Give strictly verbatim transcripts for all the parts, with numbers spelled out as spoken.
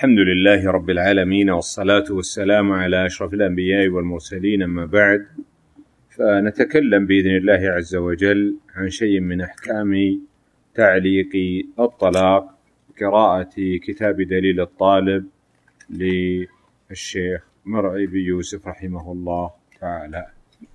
الحمد لله رب العالمين، والصلاة والسلام على أشرف الأنبياء والمرسلين، أما بعد، فنتكلم بإذن الله عز وجل عن شيء من أحكام تعليق الطلاق، قراءة كتاب دليل الطالب للشيخ مرعي بن يوسف رحمه الله تعالى.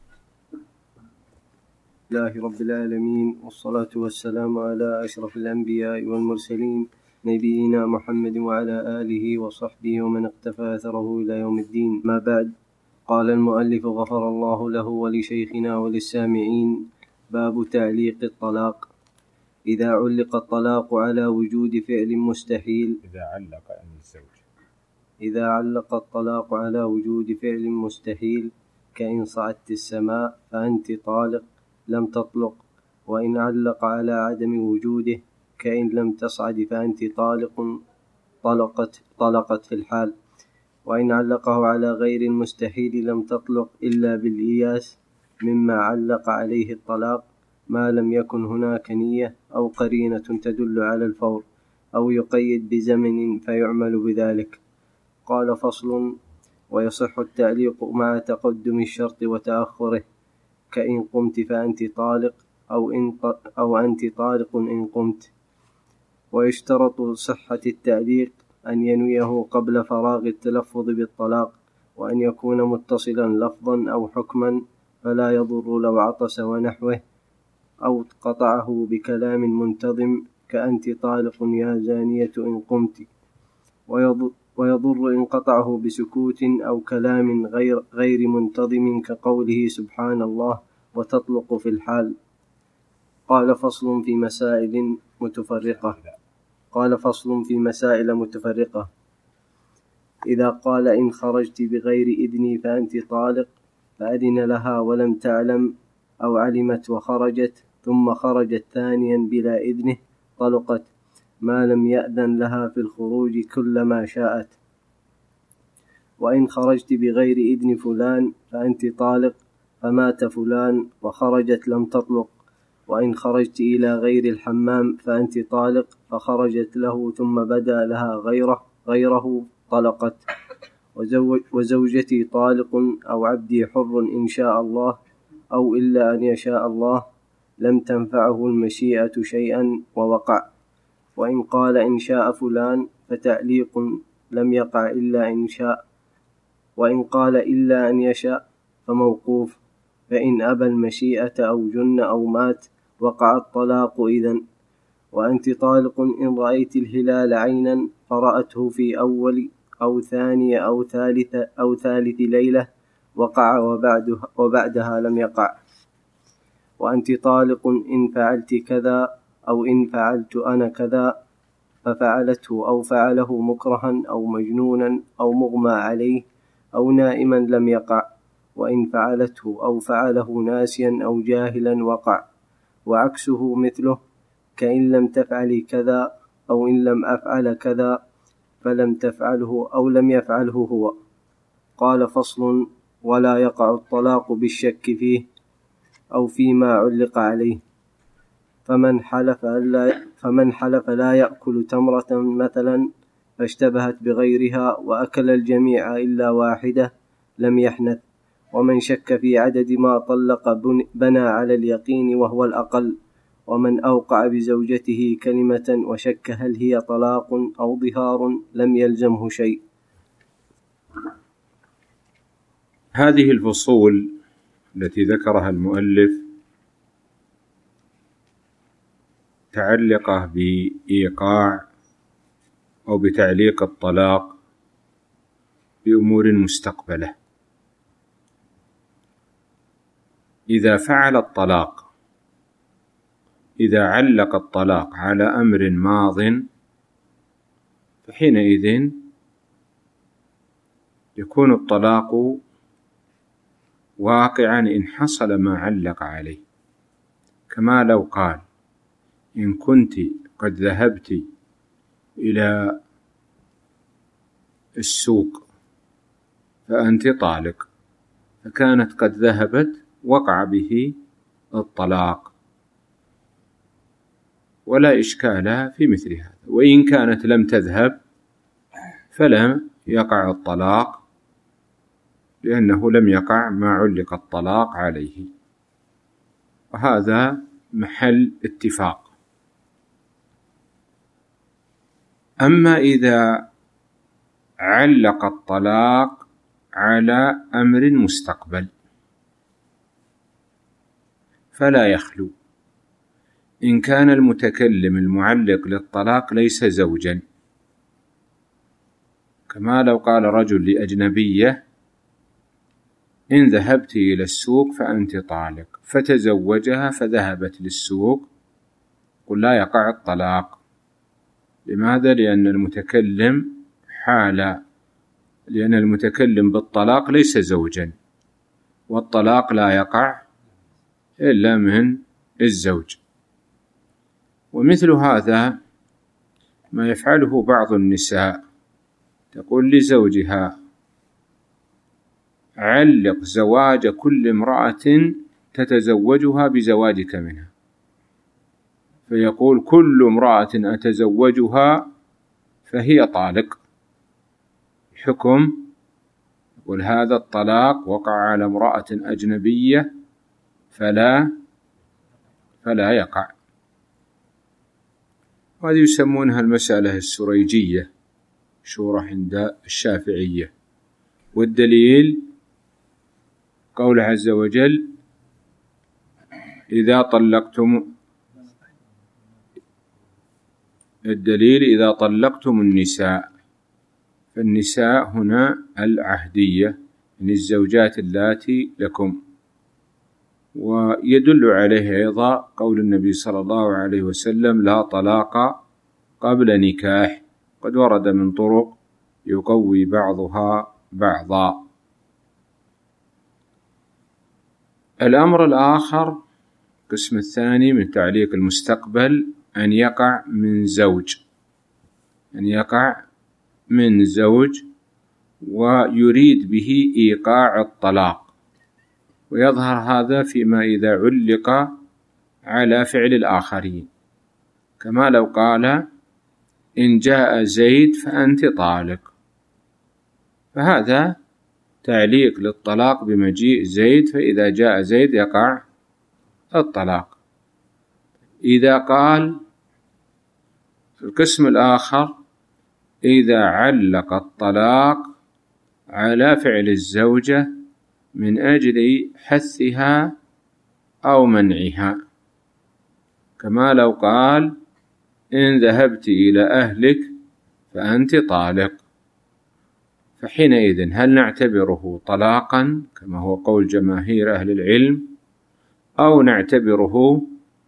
الله رب العالمين، والصلاة والسلام على أشرف الأنبياء والمرسلين، نبينا محمد وعلى آله وصحبه ومن اقتفى أثره إلى يوم الدين. ما بعد، قال المؤلف غفر الله له ولشيخنا وللسامعين: باب تعليق الطلاق. إذا علق الطلاق على وجود فعل مستحيل إذا علق الزوج إذا علق الطلاق على وجود فعل مستحيل كإن صعدت السماء فأنت طالق لم تطلق، وإن علق على عدم وجوده كإن لم تصعد فأنت طالق طلقت طلقت في الحال، وإن علقه على غير المستحيل لم تطلق إلا بالإياس مما علق عليه الطلاق، ما لم يكن هناك نية أو قرينة تدل على الفور، أو يقيد بزمن فيعمل بذلك. قال: فصل: ويصح التعليق مع تقدم الشرط وتأخره، كإن قمت فأنت طالق أو, إن أو أنت طالق إن قمت. ويشترط صحة التعليق أن ينويه قبل فراغ التلفظ بالطلاق، وأن يكون متصلا لفظا أو حكما، فلا يضر لو عطس ونحوه، أو قطعه بكلام منتظم كأنت طالق يا زانية إن قمت. ويضر إن قطعه بسكوت أو كلام غير, غير منتظم كقوله سبحان الله وتطلق في الحال. قال: فصل في مسائل متفرقة قال فصل في مسائل متفرقة إذا قال: إن خرجت بغير إذني فأنت طالق، فأذن لها ولم تعلم، أو علمت وخرجت ثم خرجت ثانيا بلا إذنه، طلقت ما لم يأذن لها في الخروج كلما شاءت. وإن خرجت بغير إذن فلان فأنت طالق، فمات فلان وخرجت لم تطلق. وإن خرجت إلى غير الحمام فأنت طالق، فخرجت له ثم بدا لها غيره, غيره طلقت. وزوج وزوجتي طالق، أو عبدي حر إن شاء الله، أو إلا أن يشاء الله، لم تنفعه المشيئة شيئا ووقع. وإن قال: إن شاء فلان، فتعليق لم يقع إلا إن شاء. وإن قال: إلا أن يشاء، فموقوف. فإن أبى المشيئة أو جن أو مات وقع الطلاق إذن. وأنت طالق إن رأيت الهلال عينا فرأته في أول أو ثانية أو ثالثة أو ثالث ليلة، وقع وبعدها, وبعدها لم يقع. وأنت طالق إن فعلت كذا، أو إن فعلت أنا كذا، ففعلته أو فعله مكرها أو مجنونا أو مغمى عليه أو نائما لم يقع. وإن فعلته أو فعله ناسيا أو جاهلا وقع. وعكسه مثله، كإن لم تفعل كذا، أو إن لم أفعل كذا، فلم تفعله أو لم يفعله هو. قال: فصل: ولا يقع الطلاق بالشك فيه أو فيما علق عليه. فمن حلف لا, فمن حلف لا يأكل تمرة مثلا، فاشتبهت بغيرها وأكل الجميع إلا واحدة، لم يحنث. ومن شك في عدد ما طلق بنى على اليقين وهو الأقل. ومن أوقع بزوجته كلمة وشك هل هي طلاق أو ظهار، لم يلزمه شيء. هذه الفصول التي ذكرها المؤلف متعلقة بإيقاع أو بتعليق الطلاق بأمور مستقبلة. إذا فعل الطلاق إذا علق الطلاق على أمر ماض، فحينئذ يكون الطلاق واقعا إن حصل ما علق عليه، كما لو قال: إن كنت قد ذهبت إلى السوق فأنت طالق، فكانت قد ذهبت، وقع به الطلاق، ولا إشكال في مثل هذا. وإن كانت لم تذهب فلا يقع الطلاق، لأنه لم يقع ما علق الطلاق عليه، وهذا محل اتفاق. أما إذا علق الطلاق على أمر مستقبل فلا يخلو، إن كان المتكلم المعلق للطلاق ليس زوجا، كما لو قال رجل لأجنبية: إن ذهبت إلى السوق فأنت طالق، فتزوجها فذهبت للسوق، قل لا يقع الطلاق. لماذا؟ لأن المتكلم حال لأن المتكلم بالطلاق ليس زوجا، والطلاق لا يقع إلا من الزوج. ومثل هذا ما يفعله بعض النساء، تقول لزوجها: علق زواج كل امرأة تتزوجها بزواجك منها، فيقول: كل امرأة أتزوجها فهي طالق. حكم يقول: هذا الطلاق وقع على امرأة أجنبية فلا فلا يقع. وهذه يسمونها المسألة السريجية، شورى عند الشافعية. والدليل قول عز وجل: إذا طلقتم الدليل إذا طلقتم النساء، فالنساء هنا العهدية من الزوجات اللاتي لكم. ويدل عليه أيضا قول النبي صلى الله عليه وسلم: لا طلاق قبل نكاح، قد ورد من طرق يقوي بعضها بعضا. الأمر الآخر، القسم الثاني من تعليق المستقبل، أن يقع من زوج أن يقع من زوج ويريد به إيقاع الطلاق، ويظهر هذا فيما إذا علق على فعل الآخرين، كما لو قال: إن جاء زيد فأنت طالق، فهذا تعليق للطلاق بمجيء زيد، فإذا جاء زيد يقع الطلاق. إذا قال في القسم الآخر: إذا علق الطلاق على فعل الزوجة من أجل حثها أو منعها، كما لو قال: إن ذهبت إلى أهلك فأنت طالق، فحينئذ هل نعتبره طلاقا كما هو قول جماهير أهل العلم، أو نعتبره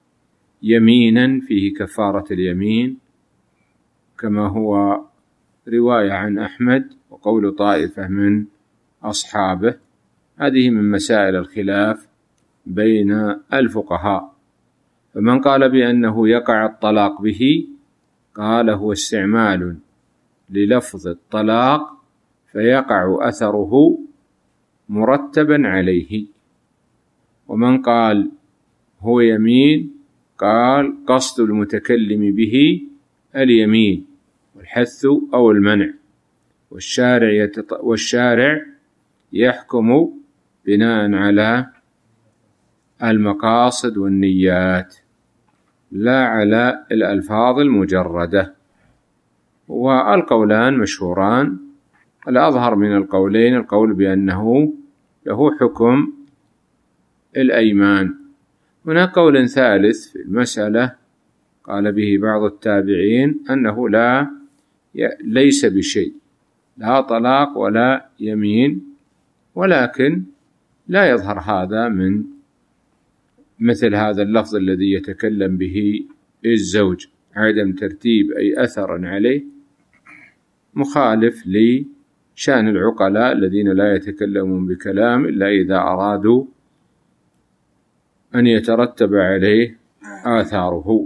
يمينا فيه كفارة اليمين كما هو رواية عن أحمد وقول طائفة من أصحابه؟ هذه من مسائل الخلاف بين الفقهاء. فمن قال بأنه يقع الطلاق به قال: هو استعمال للفظ الطلاق فيقع أثره مرتبا عليه. ومن قال هو يمين قال: قصد المتكلم به اليمين والحث أو المنع، والشارع, يتط... والشارع يحكم بناء على المقاصد والنيات لا على الألفاظ المجردة. والقولان مشهوران. الأظهر من القولين القول بأنه له حكم الأيمان. هناك قول ثالث في المسألة قال به بعض التابعين أنه لا ليس بشيء، لا طلاق ولا يمين، ولكن لا يظهر هذا من مثل هذا اللفظ الذي يتكلم به الزوج، عدم ترتيب أي أثر عليه مخالف لشأن العقلاء الذين لا يتكلمون بكلام إلا إذا أرادوا أن يترتب عليه آثاره.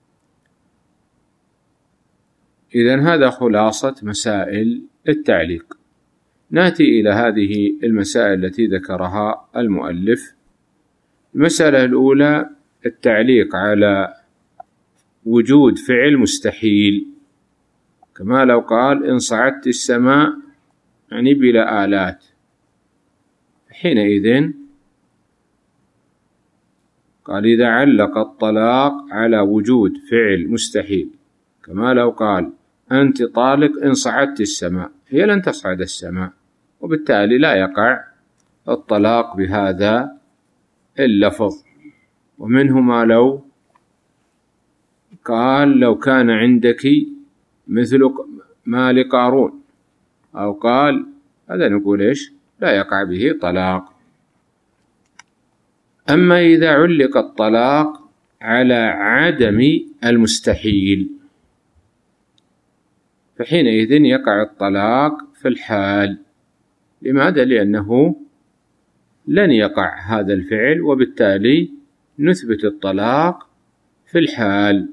إذن هذا خلاصة مسائل التعليق. نأتي إلى هذه المسائل التي ذكرها المؤلف. المسألة الأولى: التعليق على وجود فعل مستحيل، كما لو قال إن صعدت السماء يعني بلا آلات، حينئذ قال إذا علق الطلاق على وجود فعل مستحيل، كما لو قال أنت طالق إن صعدت السماء، هي لن تصعد السماء، وبالتالي لا يقع الطلاق بهذا اللفظ. ومنه ما لو قال لو كان عندك مثل ما لقارون، أو قال هذا نقول إيش لا يقع به طلاق. أما إذا علق الطلاق على عدم المستحيل فحينئذ يقع الطلاق في الحال. لماذا؟ لأنه لن يقع هذا الفعل، وبالتالي نثبت الطلاق في الحال.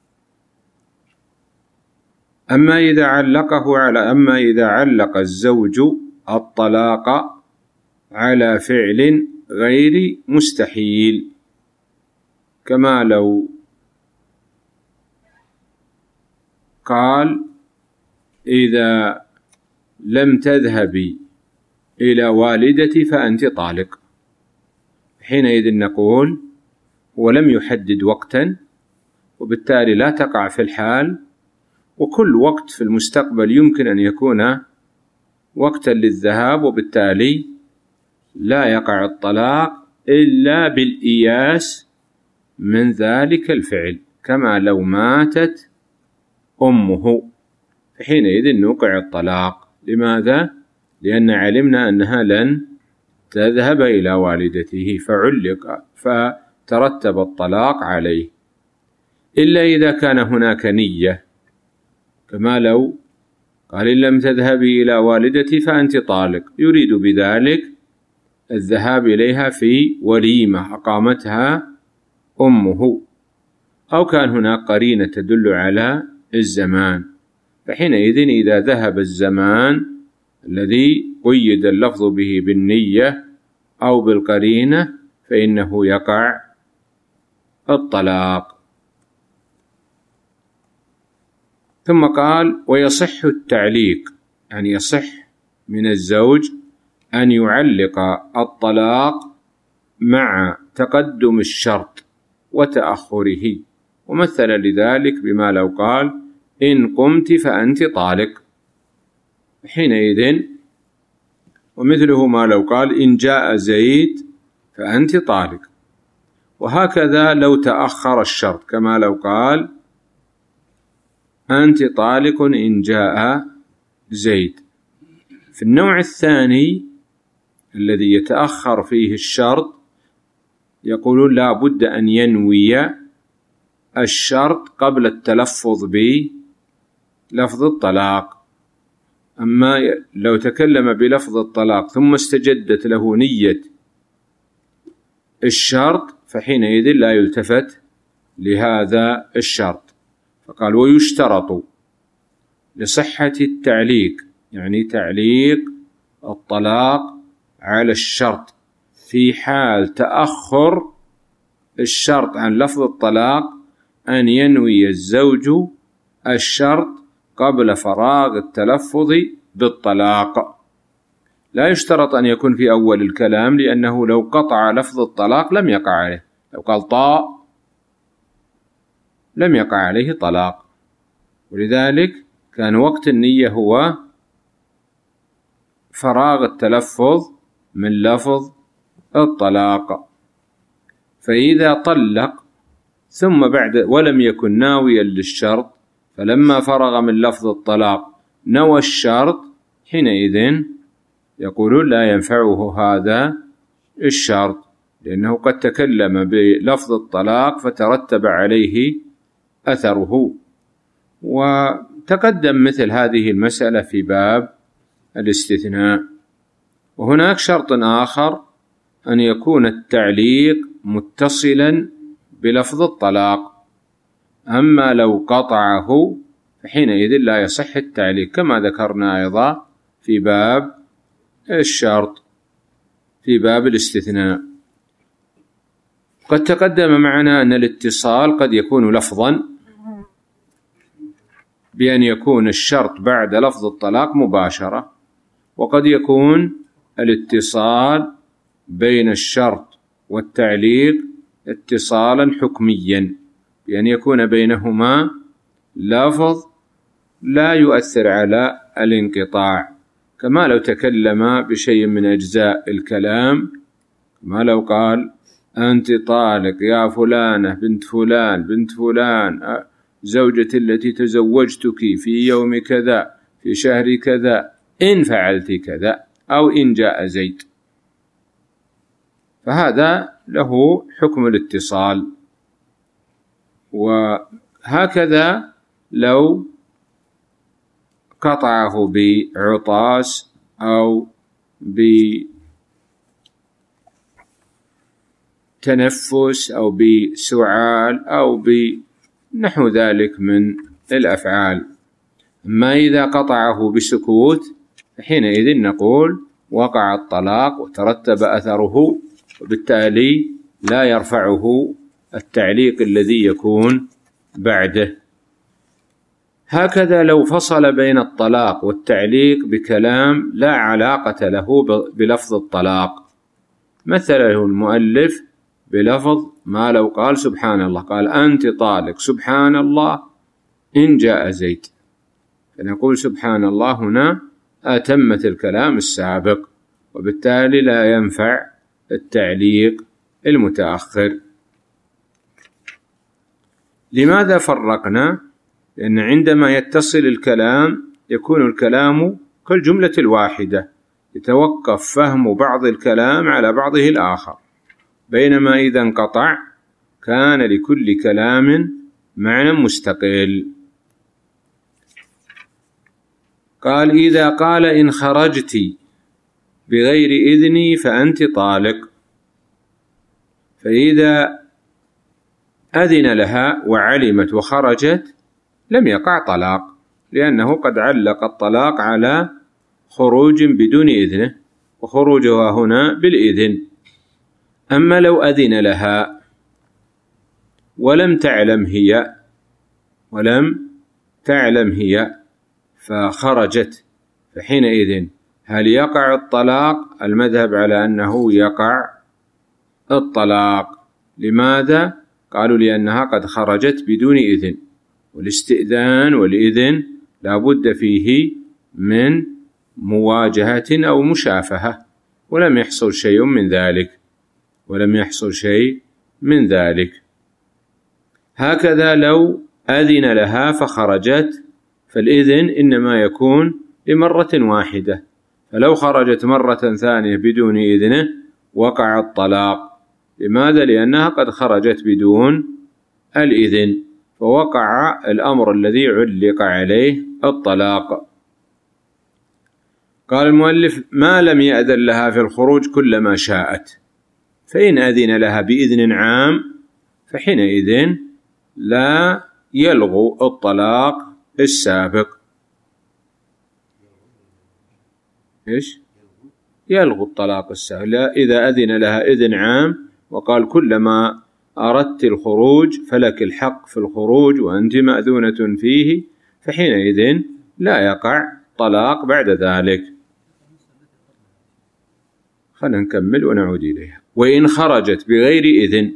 أما إذا علقه على أما إذا علق الزوج الطلاق على فعل غير مستحيل، كما لو قال إذا لم تذهبي إلى والدتي فأنت طالق، حينئذ نقول ولم يحدد وقتا، وبالتالي لا تقع في الحال، وكل وقت في المستقبل يمكن أن يكون وقتا للذهاب، وبالتالي لا يقع الطلاق إلا بالإياس من ذلك الفعل، كما لو ماتت أمه فحينئذ نوقع الطلاق. لماذا؟ لأن علمنا أنها لن تذهب إلى والدته فعلق فترتب الطلاق عليه، إلا إذا كان هناك نية، كما لو قال إن لم تذهبي إلى والدتي فأنت طالق، يريد بذلك الذهاب إليها في وليمة أقامتها أمه، أو كان هناك قرينة تدل على الزمان، فحينئذ إذا ذهب الزمان الذي قيد اللفظ به بالنية أو بالقرينة فإنه يقع الطلاق. ثم قال ويصح التعليق، يعني يصح من الزوج أن يعلق الطلاق مع تقدم الشرط وتأخره، ومثل لذلك بما لو قال إن قمت فأنت طالق، حينئذ ومثله ما لو قال إن جاء زيد فأنت طالق. وهكذا لو تأخر الشرط، كما لو قال أنت طالق إن جاء زيد. في النوع الثاني الذي يتأخر فيه الشرط يقولون لا بد أن ينوي الشرط قبل التلفظ بلفظ الطلاق. أما لو تكلم بلفظ الطلاق ثم استجدت له نية الشرط فحينئذ لا يلتفت لهذا الشرط. فقال ويشترط لصحة التعليق، يعني تعليق الطلاق على الشرط في حال تأخر الشرط عن لفظ الطلاق، أن ينوي الزوج الشرط قبل فراغ التلفظ بالطلاق. لا يشترط أن يكون في أول الكلام، لأنه لو قطع لفظ الطلاق لم يقع عليه، لو قال طاء لم يقع عليه طلاق، ولذلك كان وقت النية هو فراغ التلفظ من لفظ الطلاق. فإذا طلق ثم بعد ولم يكن ناويا للشرط، فلما فرغ من لفظ الطلاق نوى الشرط، حينئذ يقولون لا ينفعه هذا الشرط، لأنه قد تكلم بلفظ الطلاق فترتب عليه أثره. وتقدم مثل هذه المسألة في باب الاستثناء. وهناك شرط آخر أن يكون التعليق متصلا بلفظ الطلاق، أما لو قطعه فحينئذ لا يصح التعليق، كما ذكرنا أيضا في باب الشرط في باب الاستثناء. قد تقدم معنا أن الاتصال قد يكون لفظا بأن يكون الشرط بعد لفظ الطلاق مباشرة، وقد يكون الاتصال بين الشرط والتعليق اتصالا حكميا، بأن يكون بينهما لفظ لا يؤثر على الانقطاع، كما لو تكلم بشيء من أجزاء الكلام، ما لو قال أنت طالق يا فلانة بنت فلان بنت فلان زوجتي التي تزوجتك في يوم كذا في شهر كذا إن فعلت كذا أو إن جاء زيد، فهذا له حكم الاتصال. وهكذا لو قطعه بعطاس أو بتنفس أو بسعال أو بنحو ذلك من الأفعال. أما إذا قطعه بسكوت حينئذ نقول وقع الطلاق وترتب أثره، وبالتالي لا يرفعه التعليق الذي يكون بعده. هكذا لو فصل بين الطلاق والتعليق بكلام لا علاقة له بلفظ الطلاق، مثله المؤلف بلفظ ما لو قال سبحان الله، قال أنت طالق سبحان الله إن جاء زيد، فنقول سبحان الله هنا أتمت الكلام السابق، وبالتالي لا ينفع التعليق المتأخر. لماذا فرقنا؟ لأن عندما يتصل الكلام يكون الكلام كالجملة الواحدة، يتوقف فهم بعض الكلام على بعضه الآخر، بينما إذا انقطع كان لكل كلام معنى مستقل. قال إذا قال إن خرجت بغير إذني فأنت طالق، فإذا أذن لها وعلمت وخرجت لم يقع طلاق، لأنه قد علق الطلاق على خروج بدون إذنه، وخروجها هنا بالإذن. أما لو أذن لها ولم تعلم هي ولم تعلم هي فخرجت، فحينئذ هل يقع الطلاق؟ المذهب على أنه يقع الطلاق. لماذا؟ قالوا لأنها قد خرجت بدون إذن، والاستئذان والإذن لا بد فيه من مواجهة أو مشافهة، ولم يحصل شيء من ذلك ولم يحصل شيء من ذلك. هكذا لو أذن لها فخرجت، فالإذن إنما يكون لمرة واحدة، فلو خرجت مرة ثانية بدون إذنه وقع الطلاق. لماذا؟ لأنها قد خرجت بدون الإذن، فوقع الأمر الذي علق عليه الطلاق. قال المؤلف ما لم يأذن لها في الخروج كلما شاءت، فإن أذن لها بإذن عام فحينئذ لا يلغو الطلاق السابق. إيش؟ يلغو الطلاق السابق. لا، إذا أذن لها إذن عام وقال كلما أردت الخروج فلك الحق في الخروج وأنت مأذونة فيه، فحينئذ لا يقع طلاق بعد ذلك. خلنا نكمل ونعود إليها. وإن خرجت بغير إذن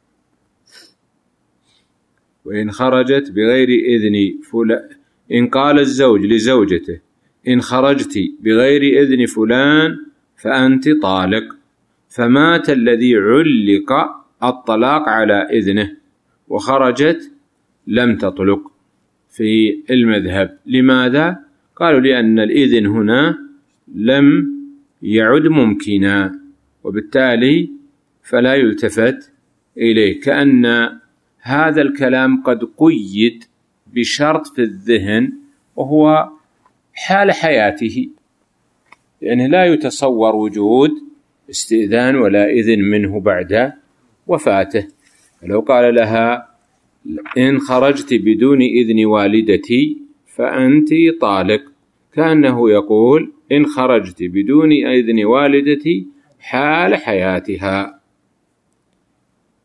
وإن خرجت بغير إذن فلان، إن قال الزوج لزوجته إن خرجت بغير إذن فلان فأنت طالق، فمات الذي علق الطلاق على إذنه وخرجت لم تطلق في المذهب. لماذا؟ قالوا لأن الإذن هنا لم يعد ممكنا، وبالتالي فلا يلتفت إليه، كأن هذا الكلام قد قيد بشرط في الذهن وهو حال حياته، لأنه لا يتصور وجود استئذان ولا إذن منه بعد وفاته. فلو قال لها إن خرجت بدون إذن والدتي فأنت طالق، كأنه يقول إن خرجت بدون إذن والدتي حال حياتها.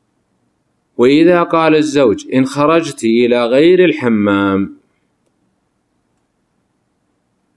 وإذا قال الزوج إن خرجت إلى غير الحمام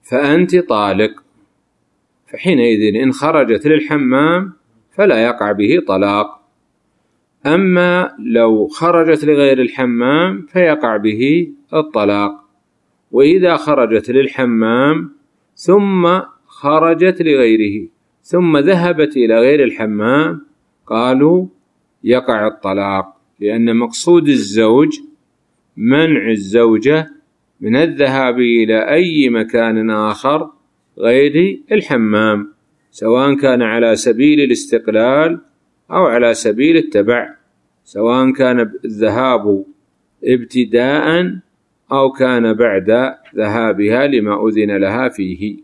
فأنت طالق، فحينئذ إن خرجت للحمام فلا يقع به طلاق. أما لو خرجت لغير الحمام فيقع به الطلاق. وإذا خرجت للحمام ثم خرجت لغيره ثم ذهبت إلى غير الحمام قالوا يقع الطلاق، لأن مقصود الزوج منع الزوجة من الذهاب إلى أي مكان آخر غير الحمام، سواء كان على سبيل الاستقلال أو على سبيل التبع، سواء كان الذهاب ابتداء أو كان بعد ذهابها لما أذن لها فيه.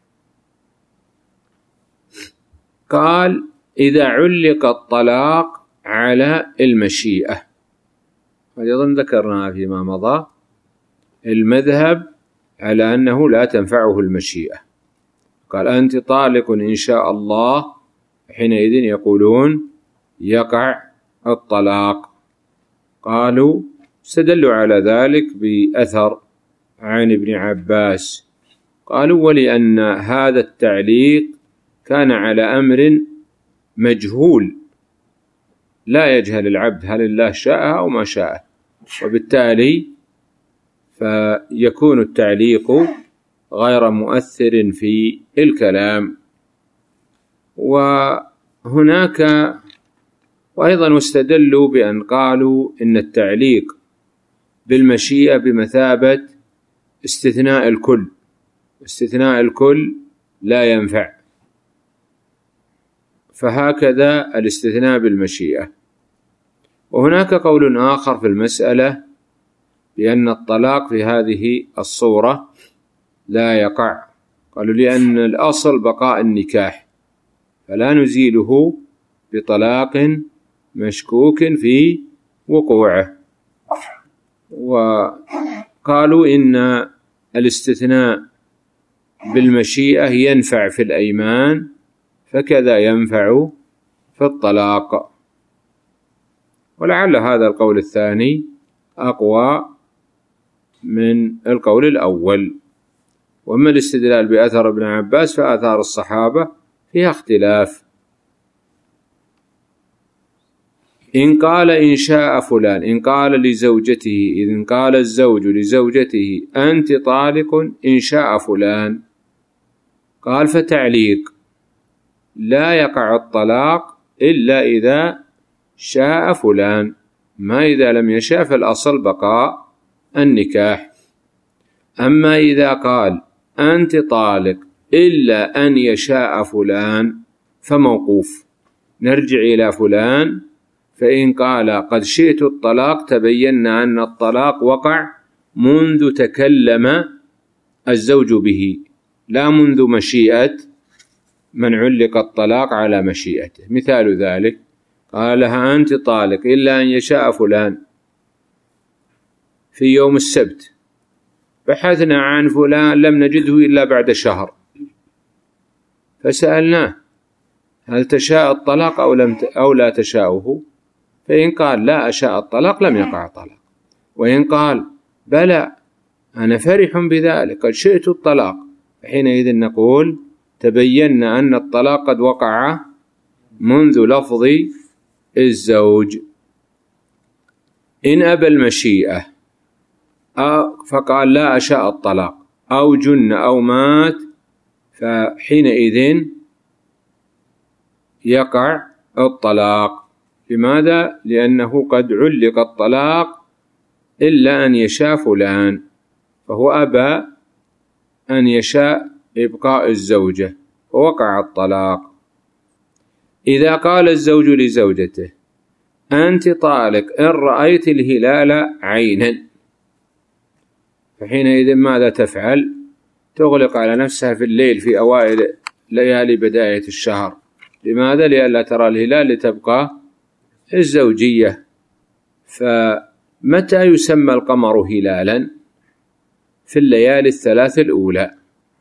قال إذا علق الطلاق على المشيئة، أيضا ذكرناها فيما مضى، المذهب على أنه لا تنفعه المشيئة. قال أنت طالق إن شاء الله، حينئذ يقولون يقع الطلاق. قالوا استدلوا على ذلك بأثر عن ابن عباس، قالوا ولأن هذا التعليق كان على أمر مجهول لا يجهل العبد هل الله شاء أو ما شاء، وبالتالي فيكون التعليق غير مؤثر في الكلام. وهناك وأيضا استدلوا بأن قالوا إن التعليق بالمشيئة بمثابة استثناء الكل، استثناء الكل لا ينفع، فهكذا الاستثناء بالمشيئة. وهناك قول آخر في المسألة بأن الطلاق في هذه الصورة لا يقع، قالوا لأن الأصل بقاء النكاح فلا نزيله بطلاق مشكوك في وقوعه. وقالوا إن الاستثناء بالمشيئة ينفع في الأيمان فكذا ينفع في الطلاق، ولعل هذا القول الثاني أقوى من القول الأول. وأما الاستدلال بأثر ابن عباس فآثار الصحابة فيها اختلاف. إن قال إن شاء فلان، إن قال لزوجته، إذن قال الزوج لزوجته أنت طالق إن شاء فلان، قال فتعليق لا يقع الطلاق إلا إذا شاء فلان، ما إذا لم يشاء فالأصل بقاء النكاح. أما إذا قال أنت طالق إلا أن يشاء فلان فموقوف، نرجع إلى فلان، فإن قال قد شئت الطلاق تبينا أن الطلاق وقع منذ تكلم الزوج به لا منذ مشيئة من علق الطلاق على مشيئته. مثال ذلك قال لها أنت طالق إلا أن يشاء فلان في يوم السبت، بحثنا عن فلان لم نجده إلا بعد شهر، فسألناه هل تشاء الطلاق أو, لم ت... أو لا تشاءه؟ فإن قال لا أشاء الطلاق لم يقع الطلاق، وإن قال بلى أنا فرح بذلك قد شئت الطلاق، فحينئذ نقول تبينا أن الطلاق قد وقع منذ لفظ الزوج. إن أبى المشيئة فقال لا أشاء الطلاق أو جن أو مات، فحينئذ يقع الطلاق. لماذا؟ لأنه قد علق الطلاق إلا أن يشاء فلان، فهو أبى أن يشاء إبقاء الزوجة ووقع الطلاق. إذا قال الزوج لزوجته أنت طالق إن رأيت الهلال عينا، فحينئذ ماذا تفعل؟ تغلق على نفسها في الليل في أوائل ليالي بداية الشهر. لماذا؟ لئلا ترى الهلال لتبقى الزوجية. فمتى يسمى القمر هلالا؟ في الليالي الثلاث الأولى،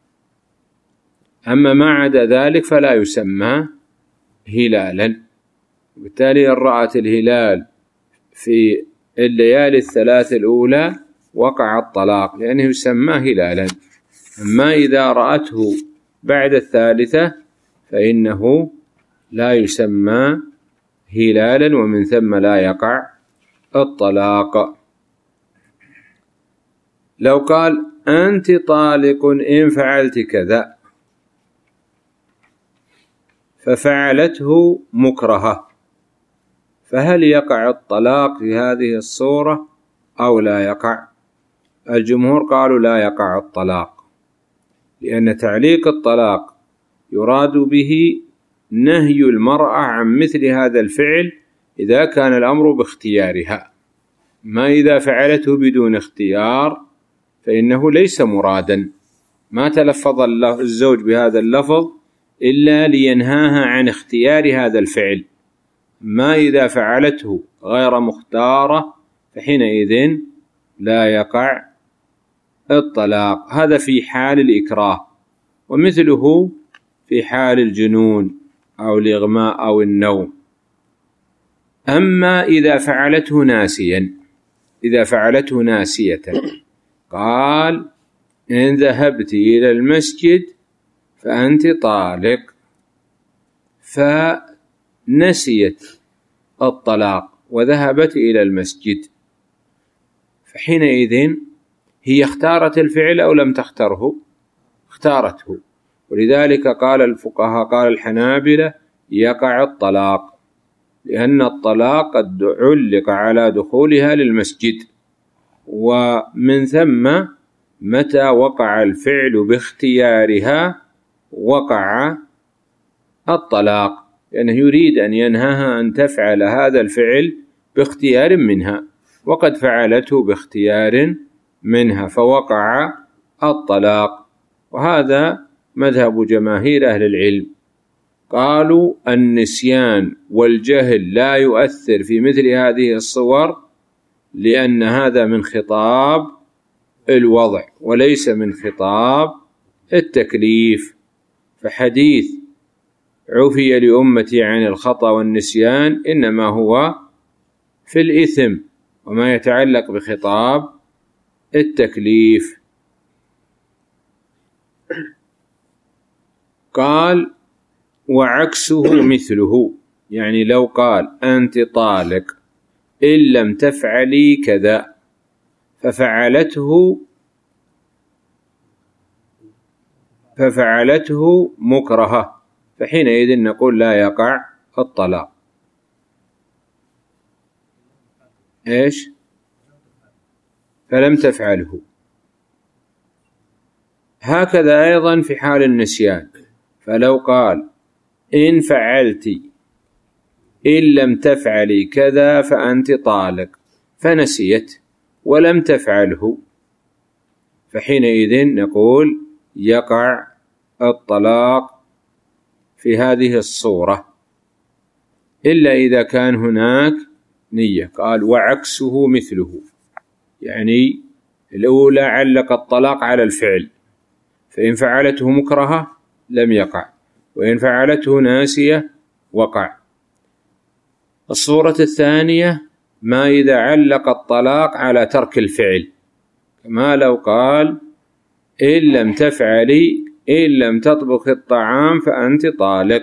أما ما عدا ذلك فلا يسمى هلالا. وبالتالي إن رأت الهلال في الليالي الثلاث الأولى وقع الطلاق لأنه يسمى هلالا. أما إذا رأته بعد الثالثة فإنه لا يسمى هلالا، ومن ثم لا يقع الطلاق. لو قال أنت طالق إن فعلت كذا ففعلته مكرهة، فهل يقع الطلاق في هذه الصورة أو لا يقع؟ الجمهور قالوا لا يقع الطلاق، لأن تعليق الطلاق يراد به نهي المرأة عن مثل هذا الفعل إذا كان الأمر باختيارها، ما إذا فعلته بدون اختيار فإنه ليس مرادا، ما تلفظ الزوج بهذا اللفظ إلا لينهاها عن اختيار هذا الفعل. ما إذا فعلته غير مختارة فحينئذ لا يقع الطلاق. هذا في حال الإكراه، ومثله في حال الجنون أو الإغماء أو النوم. أما إذا فعلته ناسيا، إذا فعلته ناسية قال إن ذهبت إلى المسجد فأنت طالق، فنسيت الطلاق وذهبت إلى المسجد، فحينئذ هي اختارت الفعل أو لم تختاره؟ اختارته، ولذلك قال الفقهاء قال الحنابلة يقع الطلاق، لأن الطلاق قد علق على دخولها للمسجد، ومن ثم متى وقع الفعل باختيارها وقع الطلاق، لأنه يريد أن ينهاها أن تفعل هذا الفعل باختيار منها، وقد فعلته باختيار منها فوقع الطلاق. وهذا مذهب جماهير أهل العلم، قالوا النسيان والجهل لا يؤثر في مثل هذه الصور، لأن هذا من خطاب الوضع وليس من خطاب التكليف. فحديث عفي لأمتي عن الخطأ والنسيان إنما هو في الإثم وما يتعلق بخطاب التكليف. قال وعكسه مثله، يعني لو قال أنت طالق إن لم تفعلي كذا ففعلته ففعلته مكرهة، فحينئذ نقول لا يقع الطلاق. إيش؟ فلم تفعله. هكذا أيضا في حال النسيان، فلو قال إن فعلت إن لم تفعلي كذا فأنت طالق، فنسيت ولم تفعله، فحينئذ نقول يقع الطلاق في هذه الصورة، إلا إذا كان هناك نية. قال وعكسه مثله، يعني الأولى علق الطلاق على الفعل، فإن فعلته مكرهة لم يقع، وإن فعلته ناسية وقع. الصورة الثانية ما إذا علق الطلاق على ترك الفعل، كما لو قال إن لم تفعلي إن لم تطبخ الطعام فأنت طالق،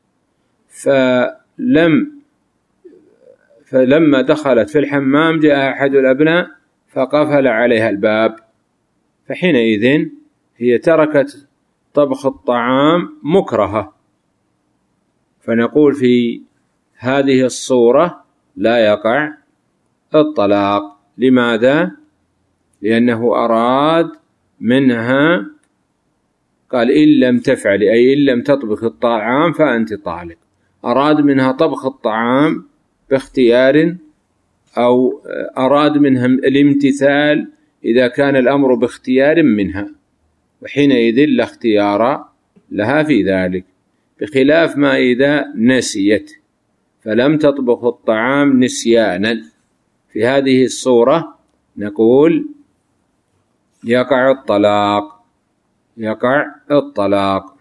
فلم فلما دخلت في الحمام جاء أحد الأبناء فقفل عليها الباب، فحينئذ هي تركت طبخ الطعام مكرهة، فنقول في هذه الصورة لا يقع الطلاق. لماذا؟ لأنه أراد منها، قال إن لم تفعل أي إن لم تطبخ الطعام فأنت طالق، أراد منها طبخ الطعام باختيار، أو أراد منها الامتثال إذا كان الأمر باختيار منها، وحينئذ لا اختيار لها في ذلك، بخلاف ما إذا نسيت فلم تطبخ الطعام نسيانا، في هذه الصورة نقول يقع الطلاق، يقع الطلاق.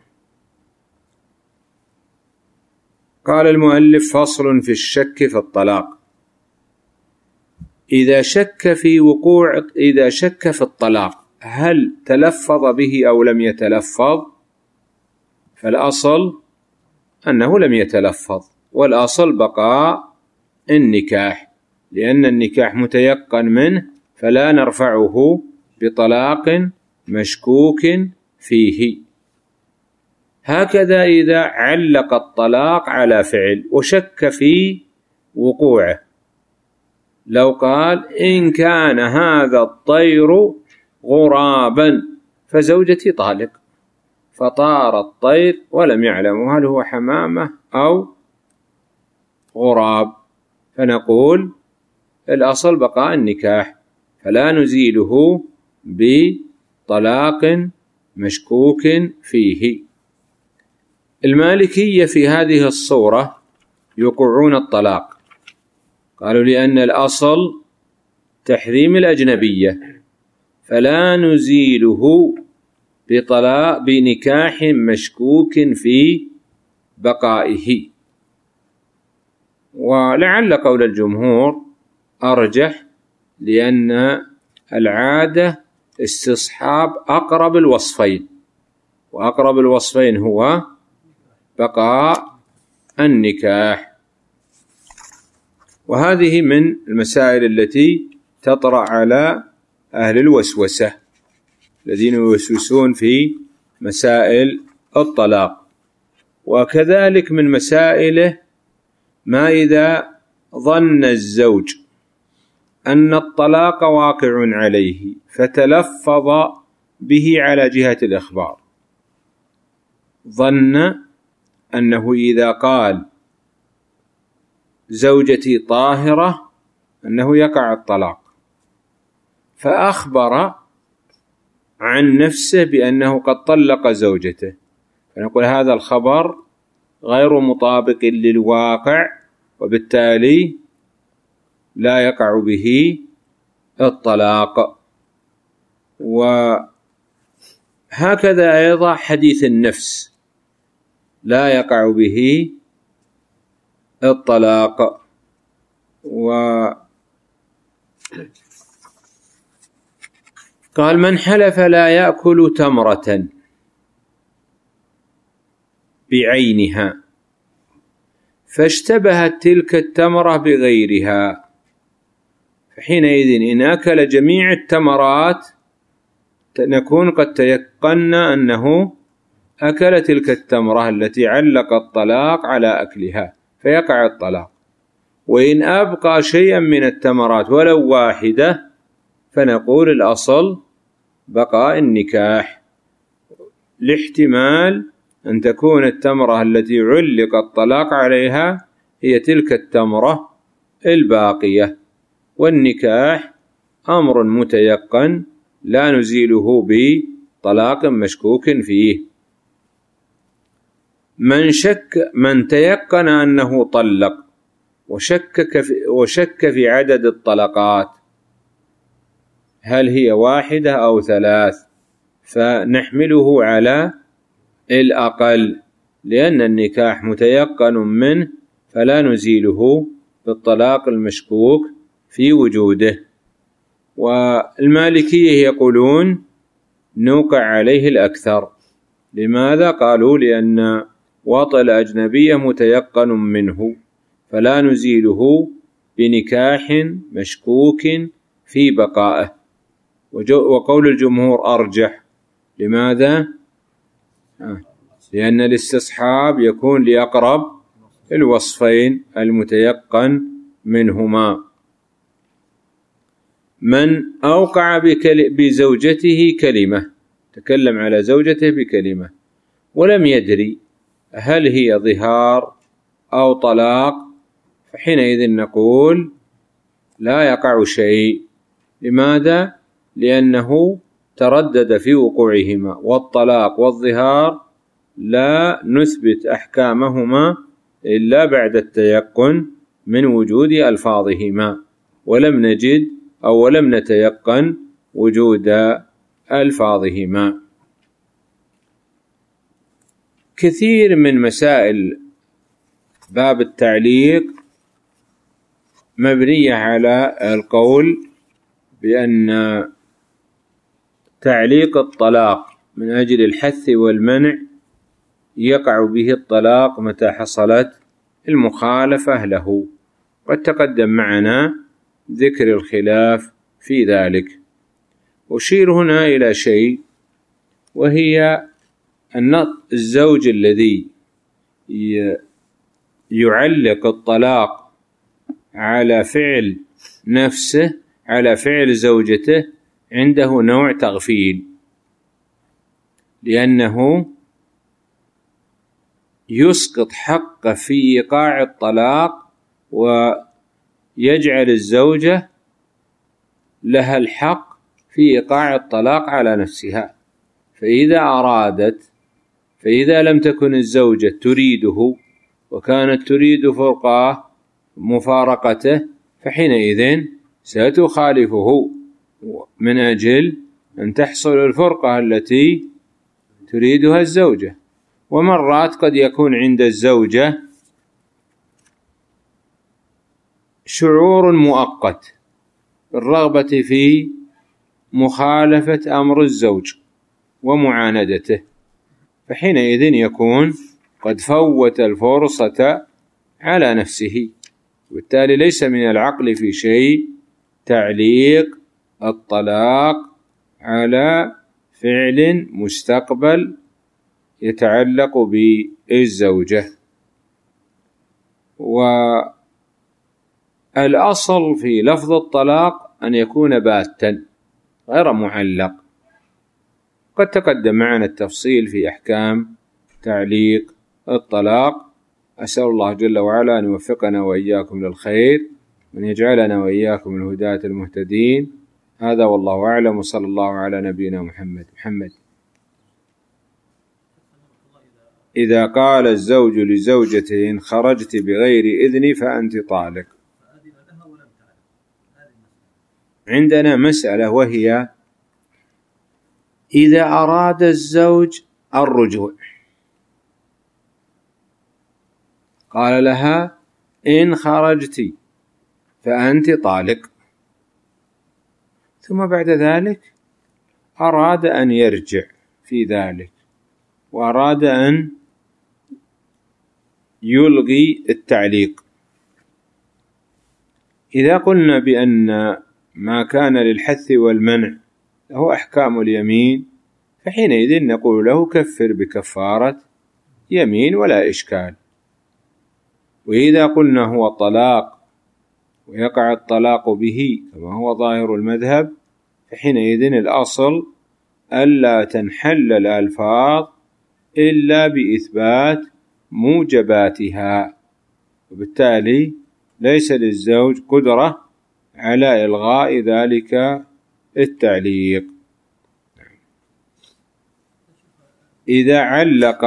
قال المؤلف فصل في الشك في الطلاق. إذا شك في وقوع إذا شك في الطلاق هل تلفظ به أو لم يتلفظ؟ فالأصل أنه لم يتلفظ، والأصل بقاء النكاح، لأن النكاح متيقن منه فلا نرفعه بطلاق مشكوك فيه. هكذا إذا علق الطلاق على فعل وشك في وقوعه، لو قال إن كان هذا الطير غرابا فزوجتي طالق، فطار الطير ولم يعلم هل هو حمامة أو غراب، فنقول الأصل بقاء النكاح فلا نزيله بطلاق مشكوك فيه. المالكية في هذه الصورة يوقعون الطلاق، قالوا لأن الأصل تحريم الأجنبية فلا نزيله بطلاق بنكاح مشكوك في بقائه. ولعل قول الجمهور أرجح، لأن العادة استصحاب أقرب الوصفين، وأقرب الوصفين هو بقاء النكاح. وهذه من المسائل التي تطرأ على أهل الوسوسة الذين يوسوسون في مسائل الطلاق. وكذلك من مسائله ما إذا ظن الزوج أن الطلاق واقع عليه فتلفظ به على جهة الإخبار، ظن أنه إذا قال زوجتي طاهرة أنه يقع الطلاق، فأخبر عن نفسه بأنه قد طلق زوجته، فنقول هذا الخبر غير مطابق للواقع، وبالتالي لا يقع به الطلاق. وهكذا أيضا حديث النفس لا يقع به الطلاق. وقال من حلف لا يأكل تمرة بعينها فاشتبهت تلك التمرة بغيرها، فحينئذ إن أكل جميع التمرات نكون قد تيقنا أنه أكل تلك التمرة التي علق الطلاق على أكلها فيقع الطلاق. وإن أبقى شيئا من التمرات ولو واحدة فنقول الأصل بقاء النكاح، لاحتمال أن تكون التمرة التي علق الطلاق عليها هي تلك التمرة الباقية، والنكاح أمر متيقن لا نزيله بطلاق مشكوك فيه. من شك من تيقن أنه طلق وشك في, وشك في عدد الطلقات هل هي واحدة أو ثلاث، فنحمله على الأقل، لأن النكاح متيقن منه فلا نزيله بالطلاق المشكوك في وجوده. والمالكية يقولون نوقع عليه الأكثر. لماذا؟ قالوا لأن وطأ الأجنبية متيقن منه فلا نزيله بنكاح مشكوك في بقائه. وقول الجمهور أرجح. لماذا؟ لأن الاستصحاب يكون لأقرب الوصفين المتيقن منهما. من أوقع بزوجته كلمة، تكلم على زوجته بكلمة ولم يدري هل هي ظهار أو طلاق، فحينئذ نقول لا يقع شيء. لماذا؟ لأنه تردد في وقوعهما، والطلاق والظهار لا نثبت أحكامهما إلا بعد التيقن من وجود ألفاظهما، ولم نجد أو ولم نتيقن وجود ألفاظهما. كثير من مسائل باب التعليق مبنية على القول بأن تعليق الطلاق من أجل الحث والمنع يقع به الطلاق متى حصلت المخالفة له. قد تقدم معنا ذكر الخلاف في ذلك. أشير هنا إلى شيء، وهي أن الزوج الذي يعلق الطلاق على فعل نفسه على فعل زوجته عنده نوع تغفيل، لأنه يسقط حقه في إيقاع الطلاق ويجعل الزوجة لها الحق في إيقاع الطلاق على نفسها. فإذا أرادت فإذا لم تكن الزوجة تريده وكانت تريد فرقاه مفارقته، فحينئذ ستخالفه من أجل أن تحصل الفرقة التي تريدها الزوجة. ومرات قد يكون عند الزوجة شعور مؤقت بالرغبة في مخالفة أمر الزوج ومعاندته، فحينئذ يكون قد فوت الفرصة على نفسه، وبالتالي ليس من العقل في شيء تعليق الطلاق على فعل مستقبل يتعلق بالزوجة. والأصل في لفظ الطلاق أن يكون باتا غير معلق. قد تقدم معنا التفصيل في أحكام تعليق الطلاق. أسأل الله جل وعلا أن يوفقنا وإياكم للخير، وأن يجعلنا وإياكم من الهداة المهتدين. هذا والله أعلم، وصلى الله على نبينا محمد. محمد إذا قال الزوج لزوجته إن خرجت بغير إذني فأنت طالق. عندنا مسألة، وهي إذا أراد الزوج الرجوع قال لها إن خرجت فأنت طالق، ثم بعد ذلك أراد أن يرجع في ذلك وأراد أن يلغي التعليق. إذا قلنا بأن ما كان للحث والمنع له أحكام اليمين، فحينئذ نقول له كفر بكفارة يمين ولا إشكال. وإذا قلنا هو طلاق ويقع الطلاق به كما هو ظاهر المذهب، فحينئذ الأصل ألا تنحل الألفاظ إلا بإثبات موجباتها، وبالتالي ليس للزوج قدرة على إلغاء ذلك التعليق. إذا علق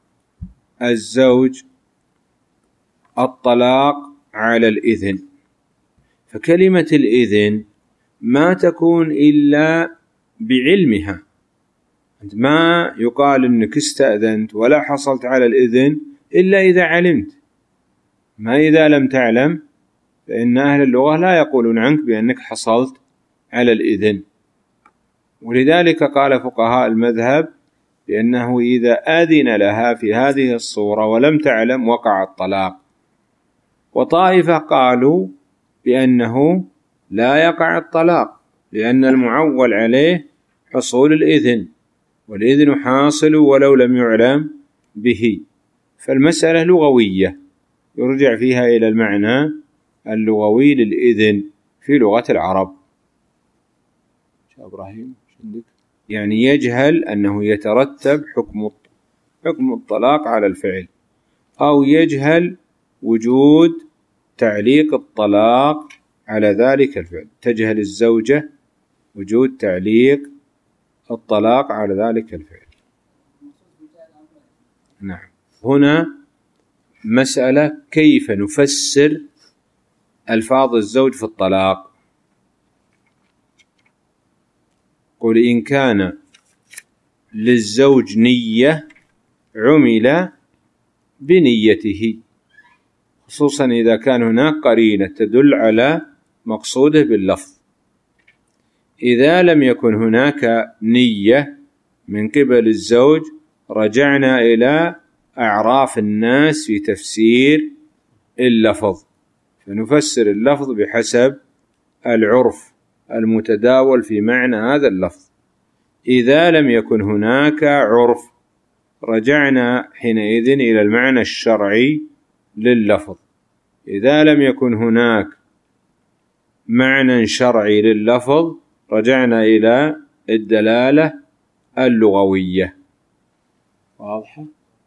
الزوج الطلاق على الإذن، فكلمة الإذن ما تكون إلا بعلمها. أنت ما يقال أنك استأذنت ولا حصلت على الإذن إلا إذا علمت، ما إذا لم تعلم فإن أهل اللغة لا يقولون عنك بأنك حصلت على الإذن. ولذلك قال فقهاء المذهب بأنه إذا أذن لها في هذه الصورة ولم تعلم وقع الطلاق. وطائفة قالوا بأنه لا يقع الطلاق، لأن المعول عليه حصول الإذن، والإذن حاصل ولو لم يعلم به. فالمسألة لغوية يرجع فيها إلى المعنى اللغوي للإذن في لغة العرب. إبراهيم يعني يجهل أنه يترتب حكم حكم الطلاق على الفعل، أو يجهل وجود تعليق الطلاق على ذلك الفعل. تجهل الزوجة وجود تعليق الطلاق على ذلك الفعل. نعم. هنا مسألة كيف نفسر ألفاظ الزوج في الطلاق. قل إن كان للزوج نية عمل بنيته، خصوصا إذا كان هناك قرينة تدل على مقصوده باللفظ. إذا لم يكن هناك نية من قبل الزوج رجعنا إلى أعراف الناس في تفسير اللفظ، فنفسر اللفظ بحسب العرف المتداول في معنى هذا اللفظ. إذا لم يكن هناك عرف رجعنا حينئذ إلى المعنى الشرعي لللفظ. إذا لم يكن هناك معنى شرعي لللفظ رجعنا إلى الدلالة اللغوية. واضحة؟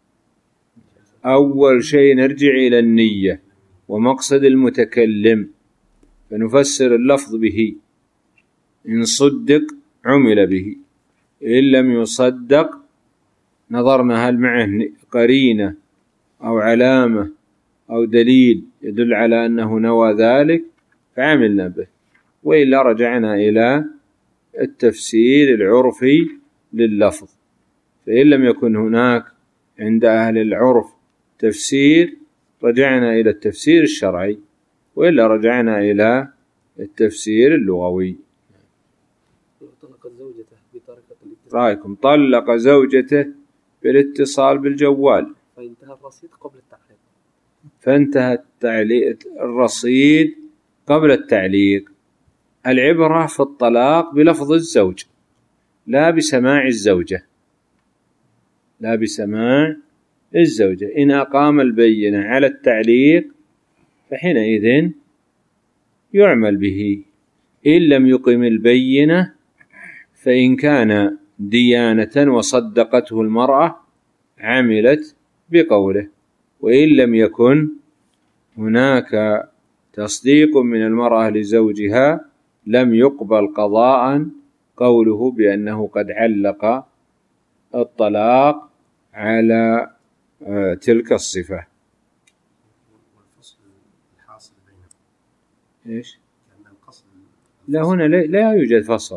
أول شيء نرجع إلى النية ومقصد المتكلم، فنفسر اللفظ به، إن صدق عمل به، إن لم يصدق نظرنا هل معه قرينة أو علامة أو دليل يدل على أنه نوى ذلك فعملنا به، وإلا رجعنا إلى التفسير العرفي لللفظ. فإن لم يكن هناك عند أهل العرف تفسير رجعنا إلى التفسير الشرعي، وإلا رجعنا إلى التفسير اللغوي. طلق زوجته بطريقة الاتصال. رأيكم طلق زوجته بالاتصال بالجوال، فانتهى الرصيد قبل التعليق. فانتهى التعليق الرصيد قبل التعليق. العبرة في الطلاق بلفظ الزوج لا بسماع الزوجة، لا بسماع الزوجة. إن أقام البينة على التعليق فحينئذ يعمل به، إن لم يقم البينة فإن كان ديانة وصدقته المرأة عملت بقوله، وإن لم يكن هناك تصديق من المرأة لزوجها لم يقبل قضاء قوله بأنه قد علق الطلاق على تلك الصفة. والفصل الحاصل بينهم إيش؟ لأن القصد لا، هنا لا يوجد فصل.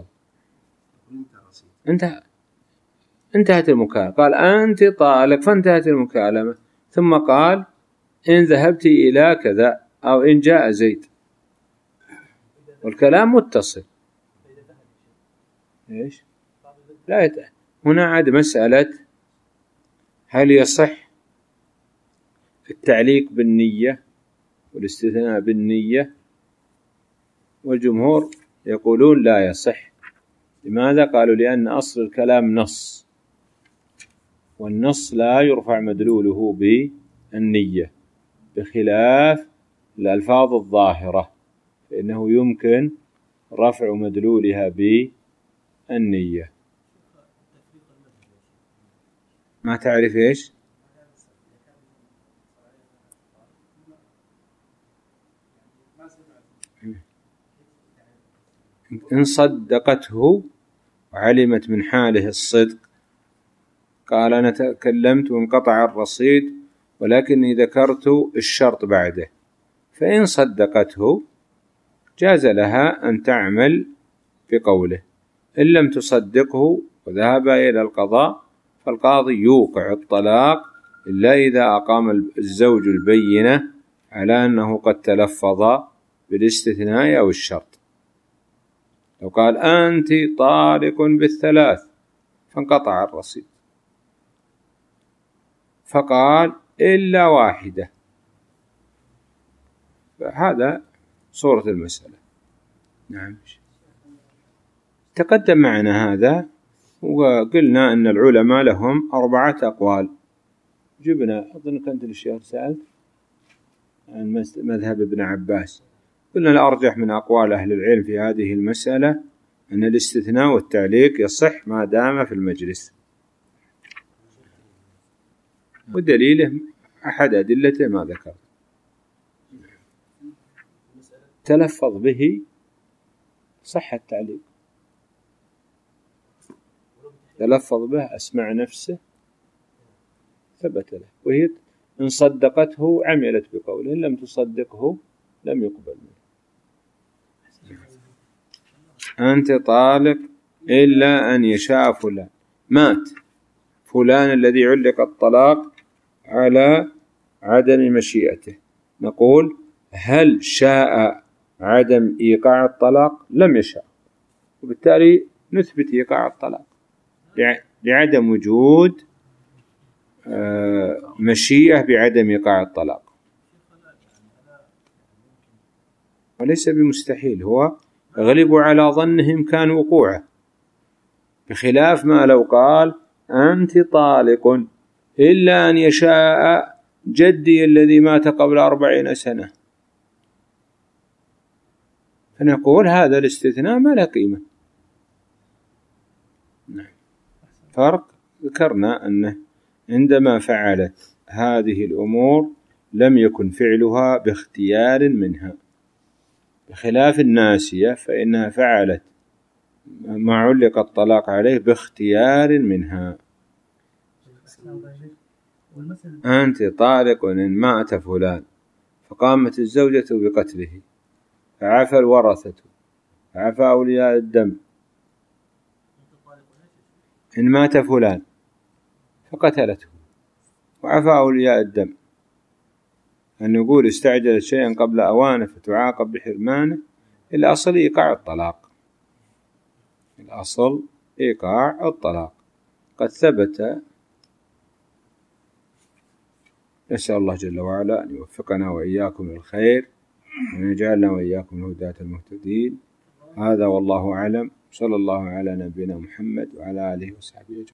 انتهى انتهت المكالمة، قال أنت طالق فانتهت المكالمة، ثم قال إن ذهبت إلى كذا أو إن جاء زيد، والكلام متصل. إيش؟ لا يت... هنا عاد مسألة هل يصح التعليق بالنية والاستثناء بالنية، والجمهور يقولون لا يصح. لماذا؟ قالوا لأن أصل الكلام نص، والنص لا يرفع مدلوله بالنية، بخلاف الألفاظ الظاهرة فإنه يمكن رفع مدلولها بالنية. ما تعرف إيش؟ إن صدقته وعلمت من حاله الصدق، قال أنا تكلمت وانقطع الرصيد ولكني ذكرت الشرط بعده، فإن صدقته جاز لها أن تعمل بقوله. إن لم تصدقه وذهب إلى القضاء فالقاضي يوقع الطلاق إلا إذا أقام الزوج البينة على أنه قد تلفظ بالاستثناء أو الشرط. لو قال أنت طالق بالثلاث فانقطع الرصيد، فقال إلا واحدة، فهذا صورة المسألة. نعم، تقدم معنا هذا وقلنا أن العلماء لهم أربعة أقوال. جبنا أظن كنت الشيخ سألت عن مذهب ابن عباس، قلنا الأرجح من أقوال أهل العلم في هذه المسألة أن الاستثناء والتعليق يصح ما دام في المجلس، ودليله أحد أدلته ما ذكر، تلفظ به صح التعليق، تلفظ به أسمع نفسه ثبت له، وهي إن صدقته عملت بقوله، إن لم تصدقه لم يقبل منه. أنت طالق إلا أن يشاء فلان، مات فلان الذي علق الطلاق على عدم مشيئته، نقول هل شاء عدم إيقاع الطلاق؟ لم يشاء، وبالتالي نثبت إيقاع الطلاق لعدم وجود مشيئة بعدم إيقاع الطلاق، وليس بمستحيل، هو غلبوا على ظنهم كان وقوعه، بخلاف ما لو قال أنت طالق إلا أن يشاء جدي الذي مات قبل أربعين سنة، فنقول هذا الاستثناء ما له قيمة. فرق ذكرنا أنه عندما فعلت هذه الأمور لم يكن فعلها باختيار منها، بخلاف الناسية فإنها فعلت ما علق الطلاق عليه باختيار منها. أنت طالق إن مات فلان، فقامت الزوجة بقتله، فعفى الورثة، فعفى أولياء الدم. إن مات فلان فقتلته وعفى أولياء الدم، أن نقول استعجلت شيئا قبل أوانه فتعاقب بحرمانه، الأصل إيقاع الطلاق، الأصل إيقاع الطلاق قد ثبت. نسأل الله جل وعلا أن يوفقنا وإياكم للخير وأن يجعلنا وإياكم الهداة المهتدين. هذا والله أعلم، صلى الله على نبينا محمد وعلى آله وصحبه أجمعين.